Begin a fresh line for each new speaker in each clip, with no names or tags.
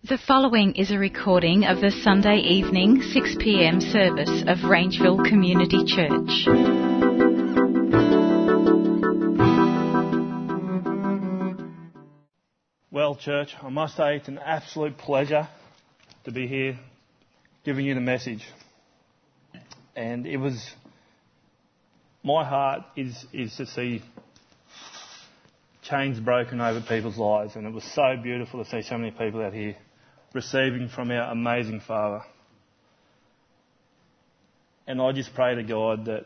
The following is a recording of the Sunday evening 6 p.m. service of Rangeville Community Church.
Well, church, I must say it's an absolute pleasure to be here giving you the message. And it was, my heart is to see chains broken over people's lives, and it was so beautiful to see so many people out here receiving from our amazing Father. And I just pray to God that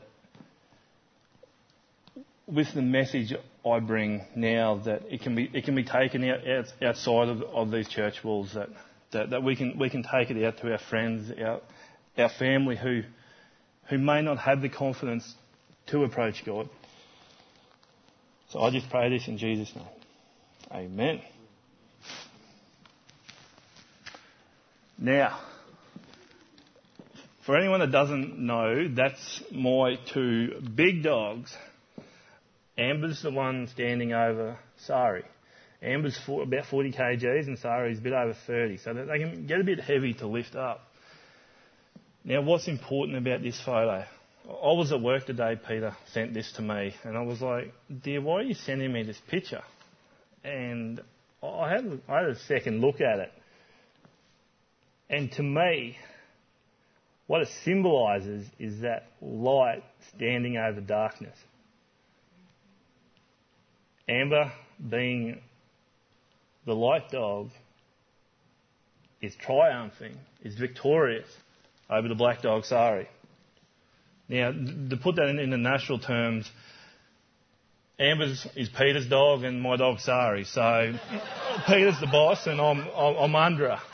with the message I bring now, that it can be taken outside of these church walls, that we can take it out to our friends, our family who may not have the confidence to approach God. So I just pray this in Jesus' name. Amen. Now, for anyone that doesn't know, that's my two big dogs. Amber's the one standing over Sari. Amber's about 40 kgs and Sari's a bit over 30, so that they can get a bit heavy to lift up. Now, what's important about this photo? I was at work today, Peter sent this to me, and I was like, dear, why are you sending me this picture? And I had a second look at it. And to me, what it symbolises is that light standing over darkness. Amber, being the light dog, is triumphing, is victorious over the black dog, Sari. Now, to put that in the natural terms, Amber's is Peter's dog and my dog Sari. So Peter's the boss and I'm under her.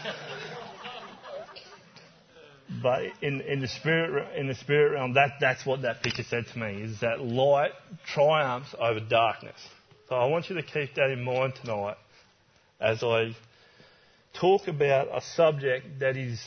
But in the spirit realm, that's what that picture said to me, is that light triumphs over darkness. So I want you to keep that in mind tonight as I talk about a subject that is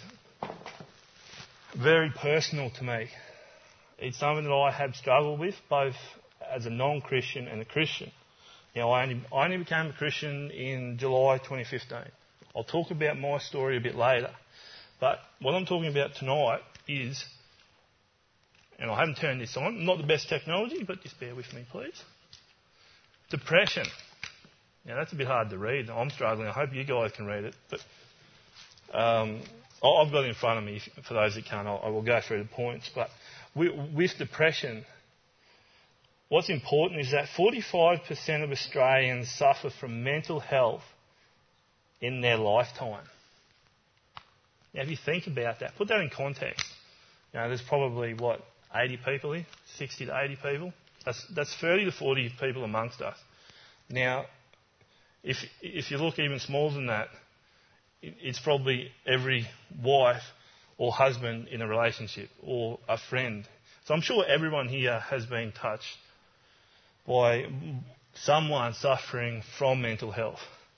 very personal to me. It's something that I have struggled with, both as a non-Christian and a Christian. Now, I only became a Christian in July 2015. I'll talk about my story a bit later. But what I'm talking about tonight is, and I haven't turned this on, not the best technology, but just bear with me, please. Depression. Now, that's a bit hard to read. I'm struggling. I hope you guys can read it. But I've got it in front of me. For those that can't, I will go through the points. But with depression, what's important is that 45% of Australians suffer from mental health in their lifetime. Now, if you think about that, put that in context. You know, there's probably, 80 people here? 60 to 80 people? That's 30 to 40 people amongst us. Now, if you look even smaller than that, it's probably every wife or husband in a relationship or a friend. So I'm sure everyone here has been touched by someone suffering from mental health.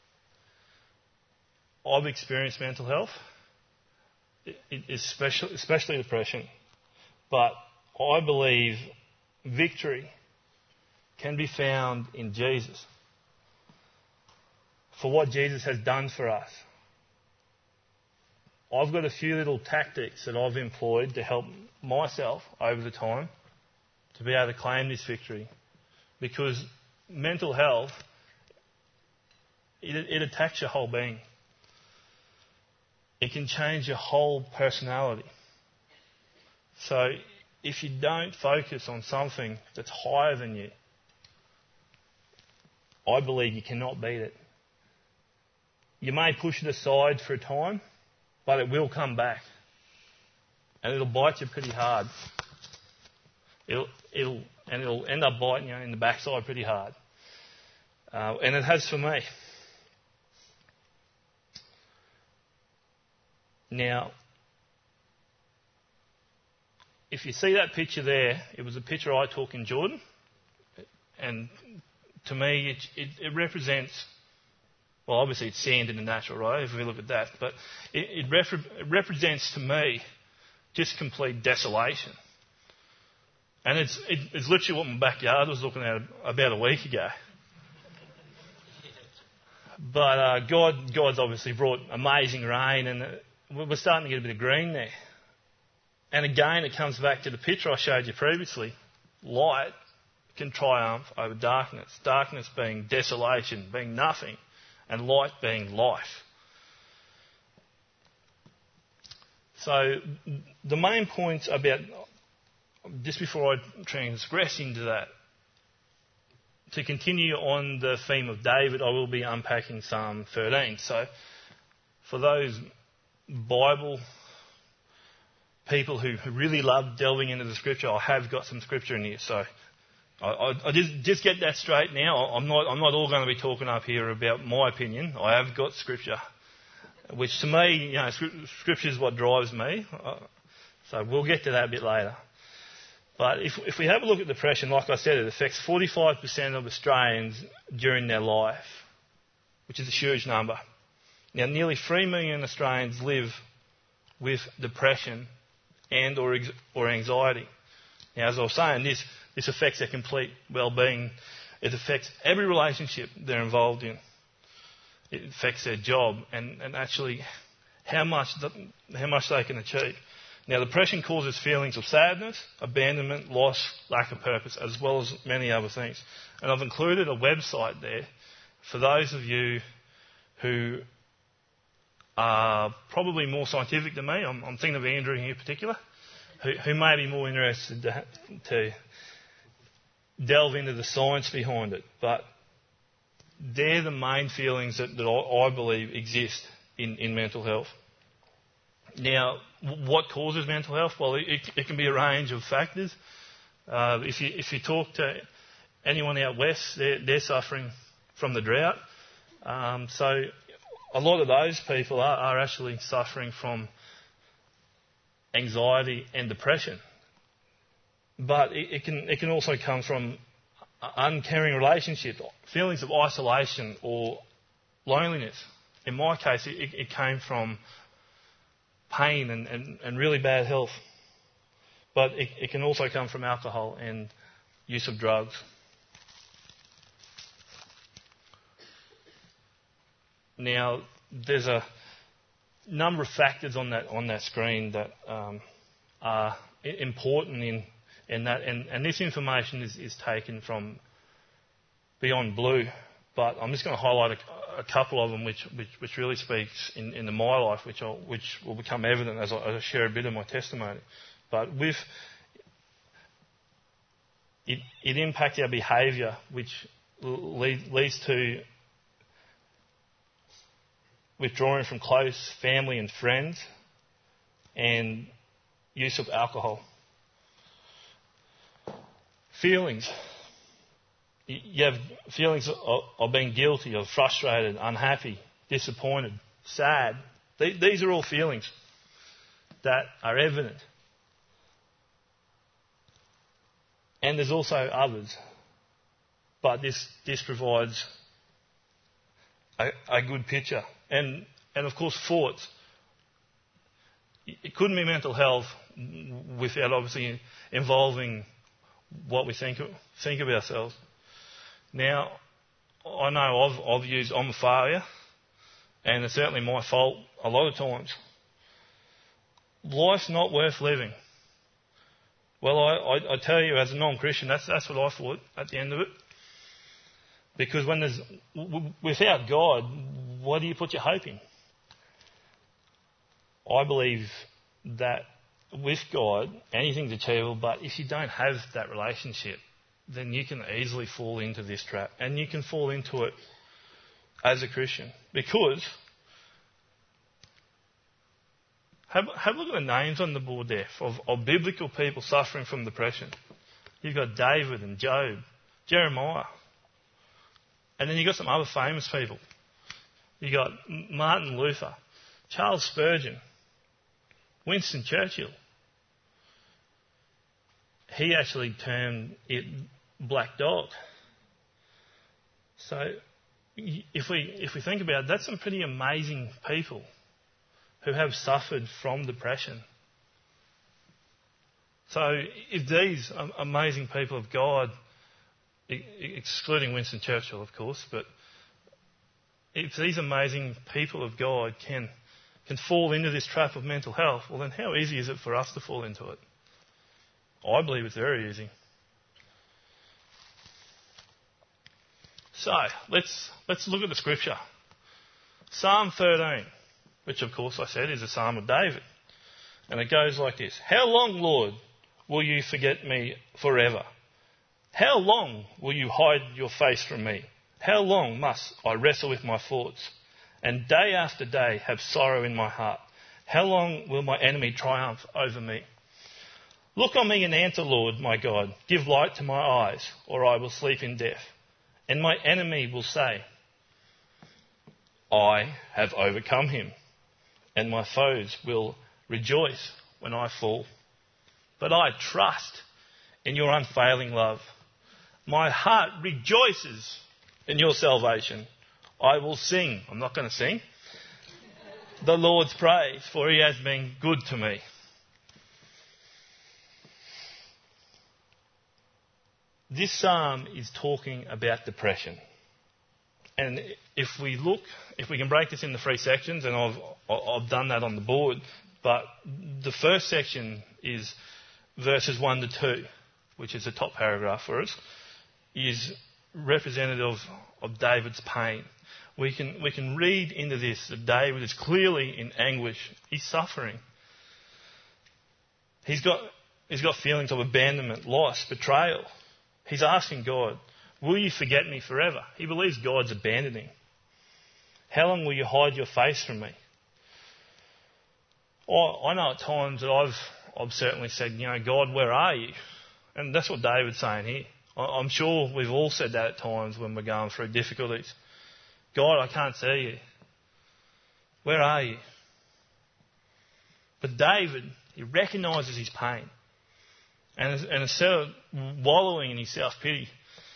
I've experienced mental health, especially depression. But I believe victory can be found in Jesus, for what Jesus has done for us. I've got a few little tactics that I've employed to help myself over the time to be able to claim this victory. Because mental health, it attacks your whole being. It can change your whole personality. So if you don't focus on something that's higher than you, I believe you cannot beat it. You may push it aside for a time, but it will come back. And it'll bite you pretty hard. It'll end up biting you in the backside pretty hard. And it has for me. Now, if you see that picture there, it was a picture I took in Jordan. And to me, it represents, well, obviously it's sand in the natural, right, if we look at that. But it represents to me just complete desolation. And it's literally what my backyard was looking at about a week ago. But God's obviously brought amazing rain, and we're starting to get a bit of green there. And again, it comes back to the picture I showed you previously. Light can triumph over darkness. Darkness being desolation, being nothing, and light being life. So the main points about, just before I transgress into that, to continue on the theme of David, I will be unpacking Psalm 13. So for those Bible people who really love delving into the scripture, I have got some scripture in here. So I just get that straight now. I'm not all going to be talking up here about my opinion. I have got scripture, which to me, scripture is what drives me. So we'll get to that a bit later. But if we have a look at depression, like I said, it affects 45% of Australians during their life, which is a huge number. Now, nearly 3 million Australians live with depression and or anxiety. Now, as I was saying, this affects their complete well-being. It affects every relationship they're involved in. It affects their job and actually how much they can achieve. Now, depression causes feelings of sadness, abandonment, loss, lack of purpose, as well as many other things. And I've included a website there for those of you who are probably more scientific than me. I'm thinking of Andrew here in particular, who may be more interested to delve into the science behind it. But they're the main feelings that I believe exist in mental health. Now, what causes mental health? Well, it can be a range of factors. If you talk to anyone out west, they're suffering from the drought. So a lot of those people are actually suffering from anxiety and depression. But it can also come from uncaring relationships, feelings of isolation or loneliness. In my case, it came from pain and really bad health. But it can also come from alcohol and use of drugs. Now, there's a number of factors on that screen that are important in that, and this information is taken from Beyond Blue, but I'm just going to highlight a couple of them which really speaks into my life, which will become evident as I share a bit of my testimony. But it impacts our behaviour, which leads to withdrawing from close family and friends, and use of alcohol. Feelings. You have feelings of being guilty, of frustrated, unhappy, disappointed, sad. These are all feelings that are evident. And there's also others. But this provides a good picture. And of course, thoughts. It couldn't be mental health without obviously involving what we think of ourselves. Now, I know I've used "I'm a failure," and it's certainly my fault a lot of times. Life's not worth living. Well, I tell you, as a non-Christian, that's what I thought at the end of it. Because without God, what do you put your hope in? I believe that with God, anything's achievable, but if you don't have that relationship, then you can easily fall into this trap. And you can fall into it as a Christian. Because, have a look at the names on the board there of biblical people suffering from depression. You've got David and Job, Jeremiah. And then you've got some other famous people. You've got Martin Luther, Charles Spurgeon, Winston Churchill. He actually termed it Black Dog. So if we think about it, that's some pretty amazing people who have suffered from depression. So if these amazing people of God, excluding Winston Churchill, of course, but if these amazing people of God can fall into this trap of mental health, well then how easy is it for us to fall into it? I believe it's very easy. So, let's look at the scripture. Psalm 13, which of course I said is a psalm of David. And it goes like this. How long, Lord, will you forget me forever? How long will you hide your face from me? How long must I wrestle with my thoughts and day after day have sorrow in my heart? How long will my enemy triumph over me? Look on me and answer, Lord, my God. Give light to my eyes, or I will sleep in death. And my enemy will say, I have overcome him, and my foes will rejoice when I fall. But I trust in your unfailing love. My heart rejoices in your salvation. I will sing. I'm not going to sing. The Lord's praise, for he has been good to me. This psalm is talking about depression. And if we can break this into 3 sections, and I've done that on the board, but the first section is verses 1 to 2, which is the top paragraph for us, is representative of David's pain. We can read into this that David is clearly in anguish. He's suffering. He's got feelings of abandonment, loss, betrayal. He's asking God, will you forget me forever? He believes God's abandoning. How long will you hide your face from me? I know at times that I've certainly said, God, where are you? And that's what David's saying here. I'm sure we've all said that at times when we're going through difficulties. God, I can't see you. Where are you? But David, he recognises his pain. And instead of wallowing in his self-pity,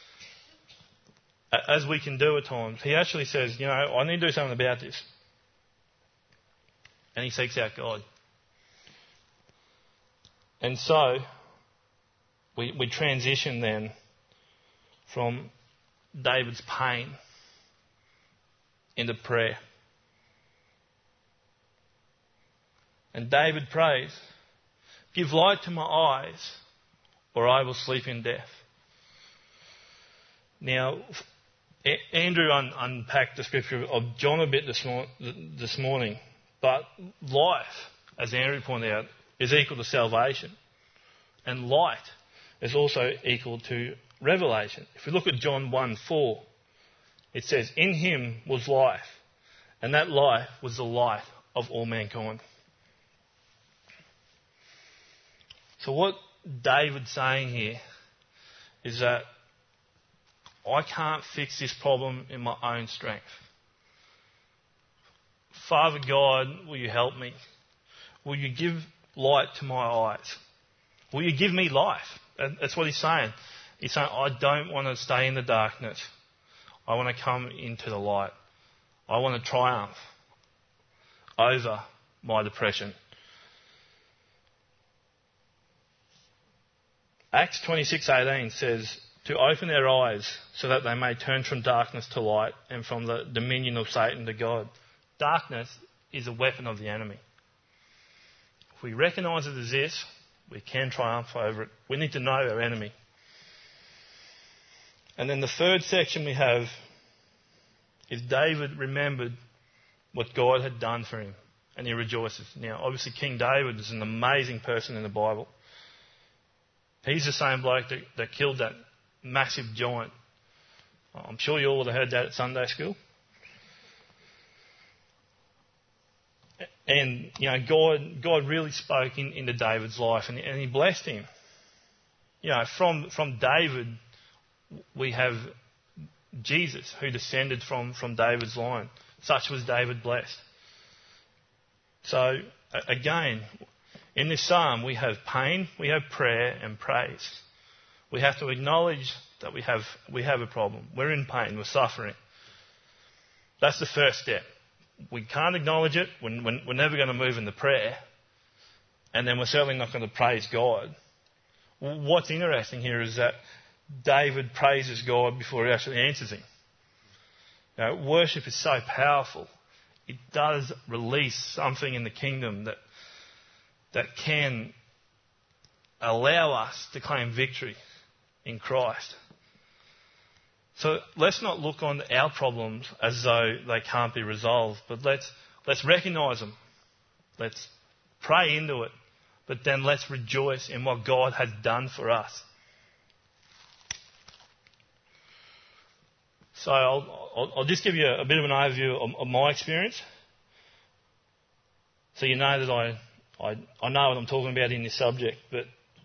as we can do at times, he actually says, I need to do something about this. And he seeks out God. And so, we transition then from David's pain into prayer. And David prays, give light to my eyes, or I will sleep in death. Now, Andrew unpacked the scripture of John a bit this morning, but life, as Andrew pointed out, is equal to salvation. And light is also equal to revelation. If we look at John 1:4, it says, in him was life, and that life was the light of all mankind. So what David's saying here is that I can't fix this problem in my own strength. Father God, will you help me? Will you give light to my eyes? Will you give me life? That's what he's saying. He's saying, I don't want to stay in the darkness. I want to come into the light. I want to triumph over my depression. Acts 26:18 says, to open their eyes so that they may turn from darkness to light and from the dominion of Satan to God. Darkness is a weapon of the enemy. If we recognise it as this, we can triumph over it. We need to know our enemy. And then the third section we have is David remembered what God had done for him, and he rejoices. Now, obviously, King David is an amazing person in the Bible. He's the same bloke that killed that massive giant. I'm sure you all would have heard that at Sunday school. And, God really spoke into David's life, and he blessed him. From David, we have Jesus, who descended from David's line. Such was David blessed. So, again, in this psalm, we have pain, we have prayer and praise. We have to acknowledge that we have a problem. We're in pain, we're suffering. That's the first step. We can't acknowledge it, we're never going to move into prayer, and then we're certainly not going to praise God. What's interesting here is that David praises God before he actually answers him. Worship is so powerful. It does release something in the kingdom that can allow us to claim victory in Christ. So let's not look on our problems as though they can't be resolved, but let's recognise them. Let's pray into it, but then let's rejoice in what God has done for us. So I'll just give you a bit of an overview of my experience, so you know that I know what I'm talking about in this subject. But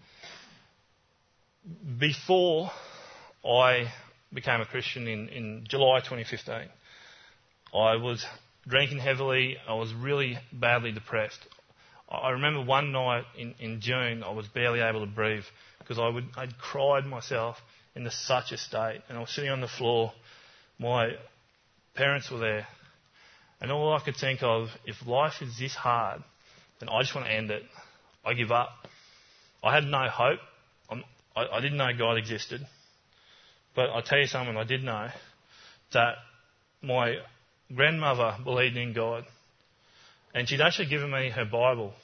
before I became a Christian in July 2015, I was drinking heavily. I was really badly depressed. I remember one night in June, I was barely able to breathe because I'd cried myself into such a state, and I was sitting on the floor. My parents were there, and all I could think of, if life is this hard, then I just want to end it. I give up. I had no hope. I didn't know God existed. But I tell you something, I did know that my grandmother believed in God, and she'd actually given me her Bible,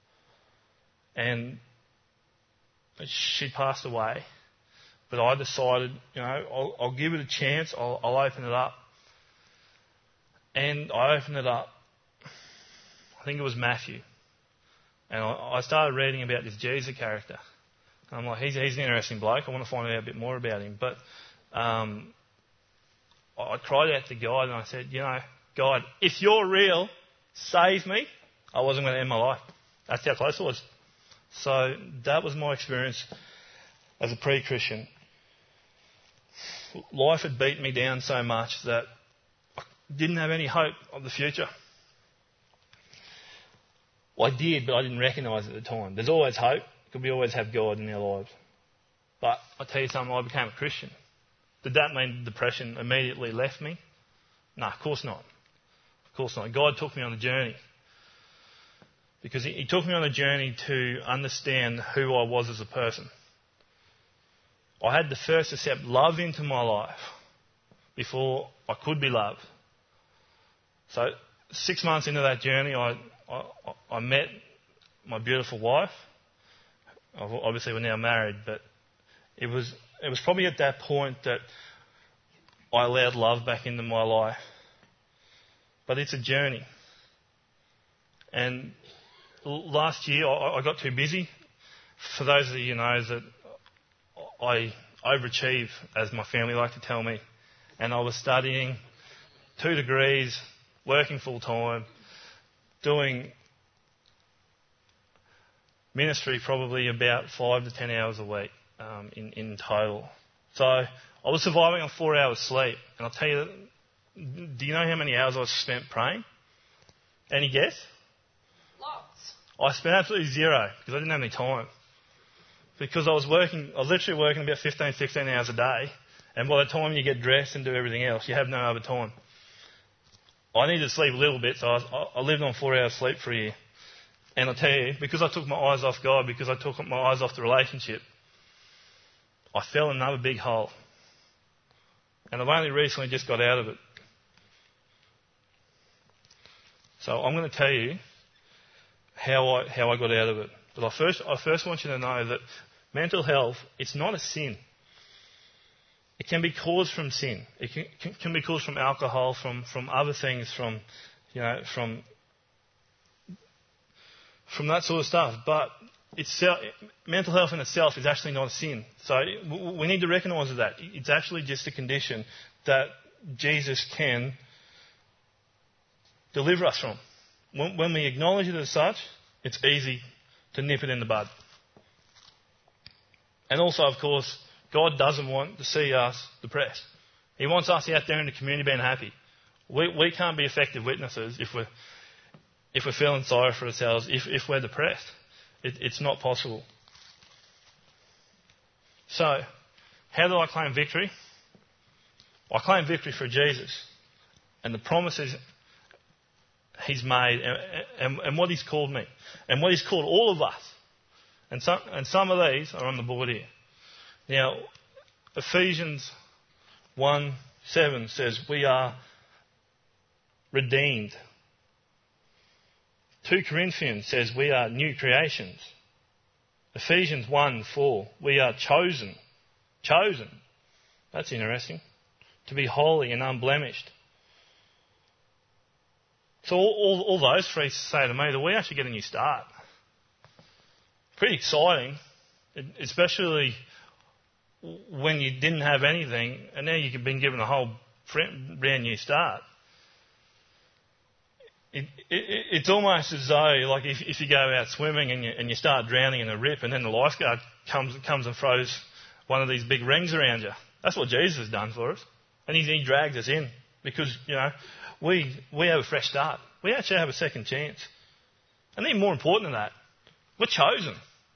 and she passed away. But I decided, I'll give it a chance. I'll open it up. And I opened it up. I think it was Matthew. And I started reading about this Jesus character. And I'm like, he's an interesting bloke. I want to find out a bit more about him. But I cried out to God and I said, God, if you're real, save me. I wasn't going to end my life. That's how close it was. So that was my experience as a pre-Christian. Life had beaten me down so much that I didn't have any hope of the future. Well, I did, but I didn't recognise it at the time. There's always hope, because we always have God in our lives. But I tell you something, I became a Christian. Did that mean depression immediately left me? No, of course not. Of course not. God took me on a journey. Because He took me on a journey to understand who I was as a person. I had to first accept love into my life before I could be loved. So 6 months into that journey, I met my beautiful wife. Obviously, we're now married, but it was probably at that point that I allowed love back into my life. But it's a journey. And last year, I got too busy. For those of you who know that I overachieve, as my family like to tell me. And I was studying 2 degrees, working full time, doing ministry probably about 5 to 10 hours a week in total. So I was surviving on 4 hours sleep. And I'll tell you, do you know how many hours I spent praying? Any guess?
Lots.
I spent absolutely zero because I didn't have any time. Because I was literally working about 15, 16 hours a day. And by the time you get dressed and do everything else, you have no other time. I needed to sleep a little bit, so I lived on 4 hours sleep for a year. And I'll tell you, because I took my eyes off God, because I took my eyes off the relationship, I fell in another big hole. And I've only recently just got out of it. So I'm going to tell you how I got out of it. But I first want you to know that mental health, it's not a sin. It can be caused from sin. It can be caused from alcohol, from other things, from that sort of stuff. But mental health in itself is actually not a sin. So we need to recognise that. It's actually just a condition that Jesus can deliver us from. When we acknowledge it as such, it's easy to nip it in the bud. And also, of course, God doesn't want to see us depressed. He wants us out there in the community being happy. We can't be effective witnesses if we're feeling sorry for ourselves, if we're depressed. It's not possible. So, how do I claim victory? I claim victory for Jesus and the promises He's made and what He's called me and what He's called all of us. And some of these are on the board here. Now, Ephesians 1:7 says we are redeemed. 2 Corinthians says we are new creations. Ephesians 1:4, we are chosen. Chosen. That's interesting. To be holy and unblemished. So all those three say to me that we actually get a new start. Pretty exciting, especially when you didn't have anything and now you've been given a whole brand new start. It's almost as though, like, if you go out swimming and you start drowning in a rip, and then the lifeguard comes and throws one of these big rings around you. That's what Jesus has done for us, and he drags us in because we have a fresh start. We actually have a second chance, and even more important than that, we're chosen.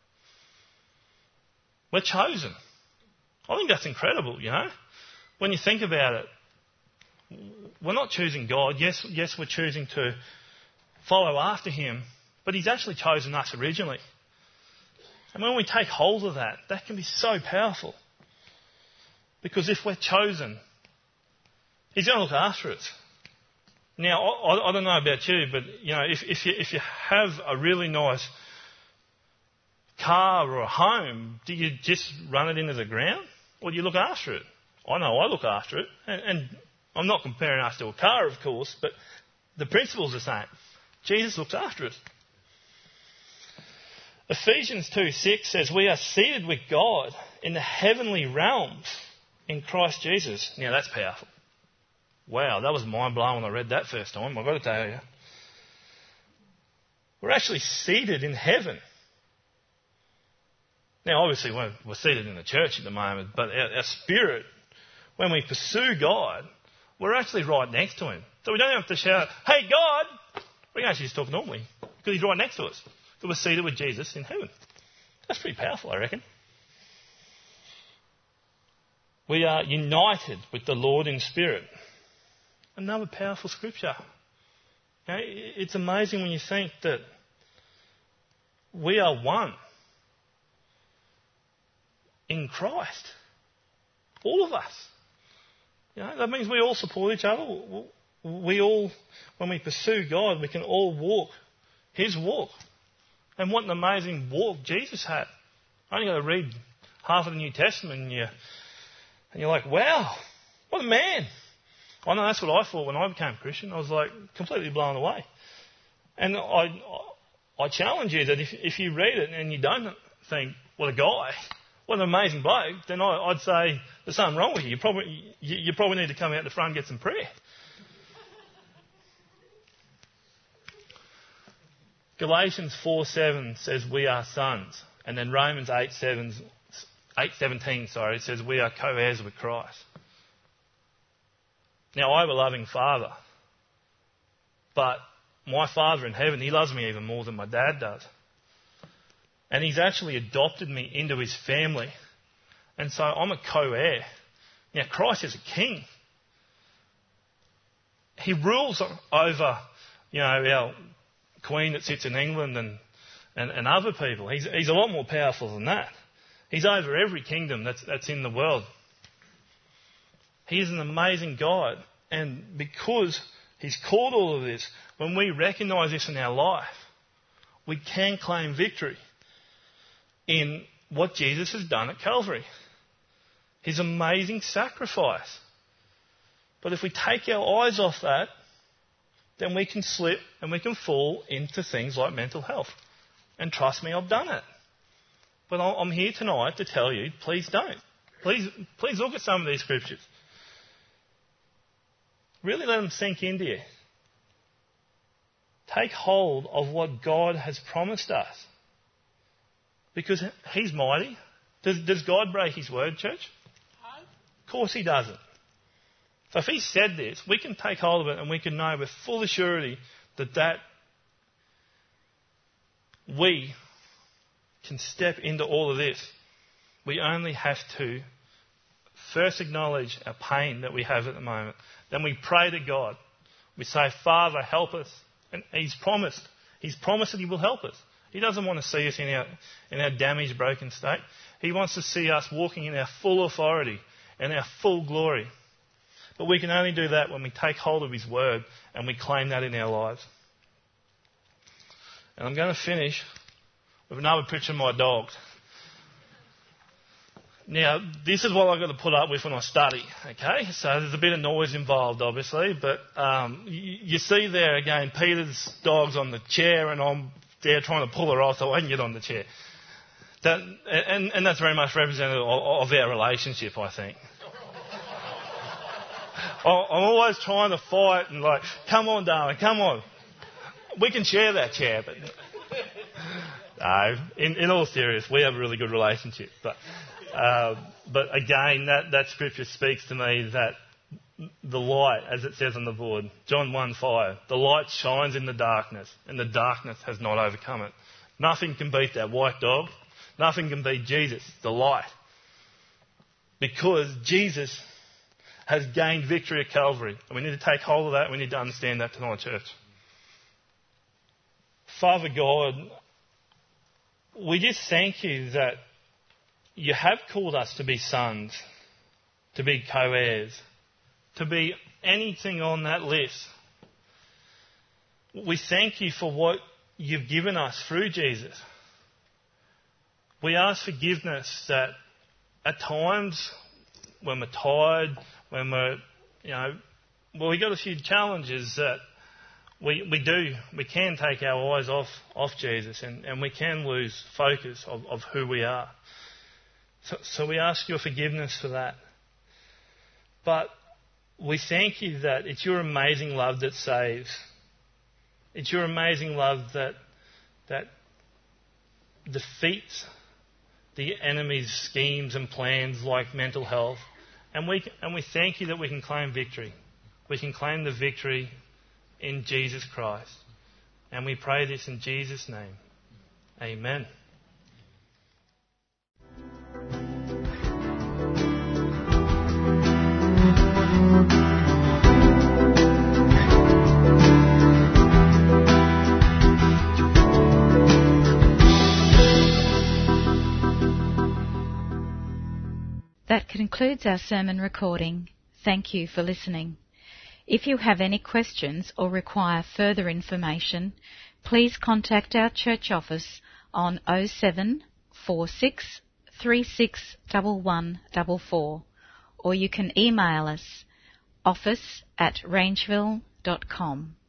We're chosen. I think that's incredible. When you think about it. We're not choosing God. Yes, we're choosing to follow after him, but he's actually chosen us originally. And when we take hold of that, that can be so powerful. Because if we're chosen, he's going to look after us. Now, I don't know about you, but if you have a really nice car or a home, do you just run it into the ground, or do you look after it? I know I look after it, and I'm not comparing us to a car, of course, but the principle's the same. Jesus looks after us. Ephesians 2:6 says we are seated with God in the heavenly realms in Christ Jesus. Now that's powerful. Wow, that was mind-blowing when I read that first time, I've got to tell you. We're actually seated in heaven. Now obviously we're seated in the church at the moment, but our spirit, when we pursue God, we're actually right next to him. So we don't have to shout, "Hey, God!" We can actually just talk normally because he's right next to us. So we're seated with Jesus in heaven. That's pretty powerful, I reckon. We are united with the Lord in spirit. Another powerful scripture. It's amazing when you think that we are one in Christ. All of us. That means we all support each other. We all, when we pursue God, we can all walk his walk. And what an amazing walk Jesus had. I only got to read half of the New Testament and you're like, wow, what a man. I know that's what I thought when I became a Christian. I was like completely blown away. And I challenge you that if you read it and you don't think, what a guy, what an amazing bloke, then I'd say there's something wrong with you. You probably need to come out the front and get some prayer. Galatians 4:7 says we are sons. And then Romans 8:17 says we are co-heirs with Christ. Now I have a loving Father. But my Father in heaven, he loves me even more than my dad does. And he's actually adopted me into his family. And so I'm a co-heir. Now Christ is a king. He rules over, our Queen that sits in England and other people. He's a lot more powerful than that. He's over every kingdom that's in the world. He is an amazing God. And because he's called all of this, when we recognise this in our life, we can claim victory in what Jesus has done at Calvary. His amazing sacrifice. But if we take our eyes off that, then we can slip and we can fall into things like mental health. And trust me, I've done it. But I'm here tonight to tell you, please don't. Please look at some of these scriptures. Really let them sink into you. Take hold of what God has promised us. Because he's mighty. Does God break his word, church? Of course he doesn't. So if he said this, we can take hold of it and we can know with full assurity that we can step into all of this. We only have to first acknowledge our pain that we have at the moment. Then we pray to God. We say, Father, help us. And he's promised. He's promised that he will help us. He doesn't want to see us in our damaged, broken state. He wants to see us walking in our full authority and our full glory. But we can only do that when we take hold of His Word and we claim that in our lives. And I'm going to finish with another picture of my dog. Now, this is what I've got to put up with when I study, okay? So there's a bit of noise involved, obviously, but you see there again, Peter's dog's on the chair and I'm there trying to pull her off so I can get on the chair. And that's very much representative of our relationship, I think. I'm always trying to fight and like, come on, darling, come on. We can share that chair, but no, in all seriousness, we have a really good relationship. But again, that scripture speaks to me that the light, as it says on the board, John 1:5, the light shines in the darkness, and the darkness has not overcome it. Nothing can beat that white dog. Nothing can beat Jesus, the light. Because Jesus has gained victory at Calvary. And we need to take hold of that. We need to understand that tonight, church. Father God, we just thank you that you have called us to be sons, to be co-heirs, to be anything on that list. We thank you for what you've given us through Jesus. We ask forgiveness that at times when we're tired, when we're, we've got a few challenges that we can take our eyes off Jesus and we can lose focus of who we are. So we ask your forgiveness for that. But we thank you that it's your amazing love that saves. It's your amazing love that defeats the enemy's schemes and plans like mental health. And we thank you that we can claim victory. We can claim the victory in Jesus Christ. And we pray this in Jesus' name. Amen.
That concludes our sermon recording. Thank you for listening. If you have any questions or require further information, please contact our church office on 07 46 36 1144, or you can email us office@rangeville.com.